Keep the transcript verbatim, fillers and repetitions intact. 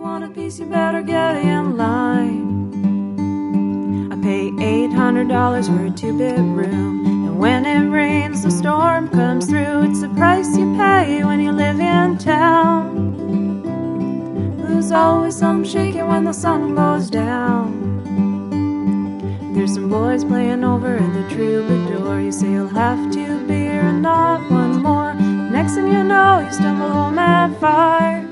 want a piece, you better get in line. I pay eight hundred dollars for a two-bedroom, and when it rains, the storm comes through. It's the price you pay when you live in town. There's always something shaky when the sun goes down. There's some boys playing over at the Troubadour. You say you'll have two beer and not one more. Next thing you know, you stumble home at five.